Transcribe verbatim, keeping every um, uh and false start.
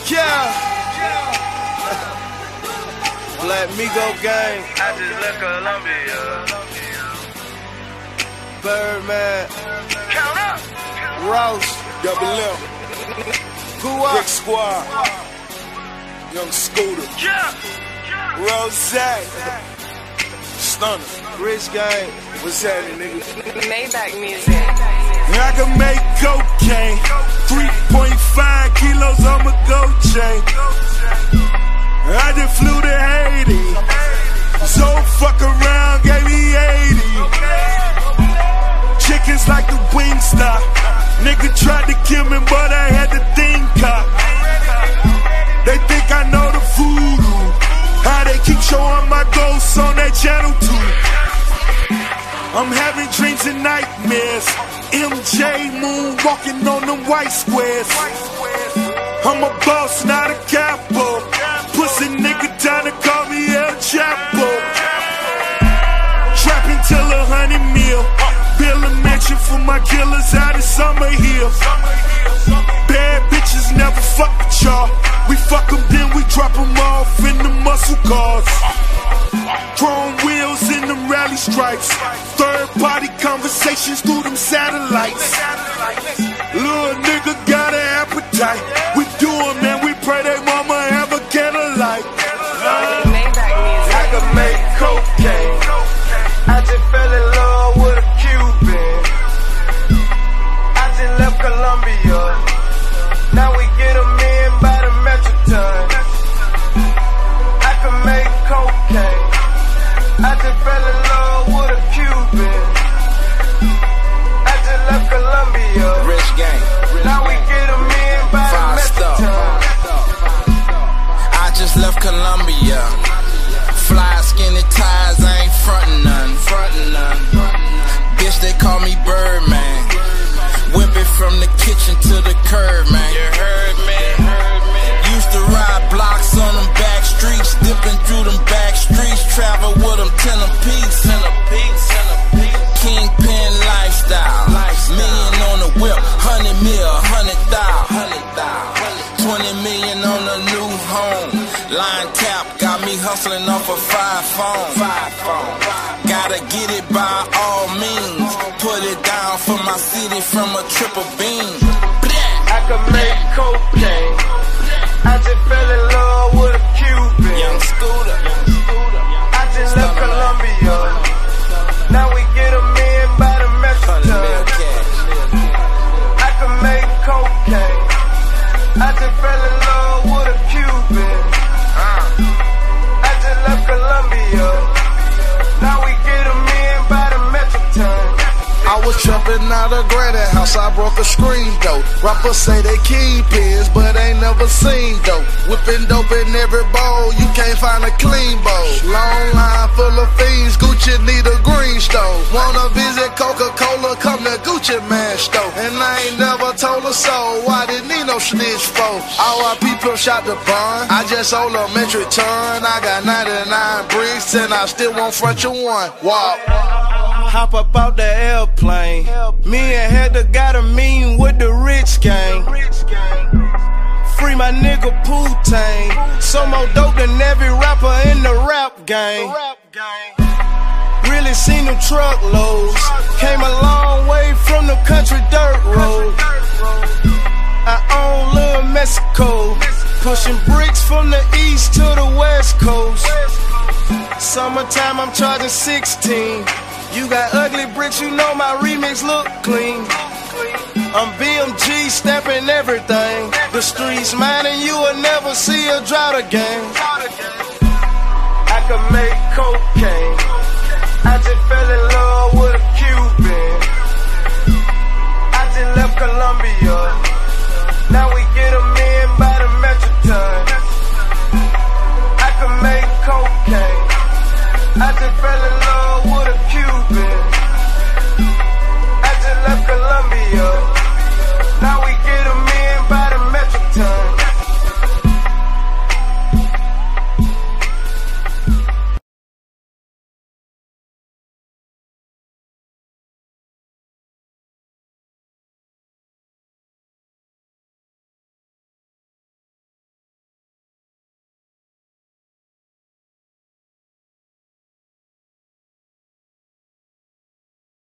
Yeah. Black Migo gang. I just left Columbia. Birdman. Count up. Rouse. Double M. Who up? Brick Squad. Young Scooter. Yeah. Rose. Stunner. Rich gang. What's happening, nigga? Maybach music. I can make cocaine. three point five kilos on my gold chain. I just flew to Haiti. So fuck around, gave me eighty. Chickens like the Wingstop. Nigga tried to kill me, but I had the thing caught. They think I know the voodoo. How they keep showing my ghosts on that channel too. I'm having dreams and nightmares. M J Moon walking on them white squares. I'm a boss, not a capo. Pussy nigga trying to call me El Chapo. Trapping till a hundred mil. Build a mansion for my killers out in Summer Hill. Bad bitches never fuck with y'all. We fuck them, then we drop them off in the muscle cars. Chrome wheels in them rally stripes. Third party conversations through them satellites. Little nigga got an appetite. We do it, man, we pray they mama have a candlelight. uh, Maybach I can make cocaine. I just fell in love with a Cuban. I just left Columbia. Now we get them in by the metric ton. I can make cocaine. I just fell in love with a Cuban. I just left Columbia. Rich gang. Now we get them in by the Five metric star. ton. I just left Columbia. Fly skinny ties, I ain't frontin' none. Frontin' none. Bitch, they call me Birdman. Whip it from the kitchen to the curb, man. You heard me? Used to ride blocks on them back streets, dipping through them back streets, travel with them ten a piece. Kingpin lifestyle, million on the whip, hundred mil, hundred thou, twenty million on a new home. Line tap got me hustling off a five phone. Gotta get it by all means. Put it down for my city from a triple beam. I can make cocaine. I just fell in love with a Cuban. Young Scooter. I just left Columbia. Now we get them in by the metric ton. I can make cocaine. I just fell in love with a Cuban. I just left Columbia. Now we get them in by the metric ton. I was jumping out of granny house, I broke a screen though. Rappers say they kingpins, but ain't never seen though. Whipping dope in every bowl, you can't find a clean bowl. Long line full of fiends, Gucci need a green stove. Wanna visit Coca-Cola, come to Gucci Man store. And I ain't never told a soul, why didn't need no snitch for? All our people shot the bun, I just sold a metric ton. I got ninety-nine bricks and I still won't front you one. Walk. Hop up out the airplane. Me and Heather got a meeting with the rich gang. Free my nigga Pooh-Tang. So more dope than every rapper in the rap game. Really seen them truckloads. Came a long way from the country dirt road. I own Little Mexico. Pushing bricks from the east to the west coast. Summertime I'm charging sixteen. You got ugly bricks, you know my remix look clean. I'm B M G stamping everything. The streets mine and you will never see a drought again. I can make cocaine. I just fell in love with a Cuban. I just left Columbia. Now we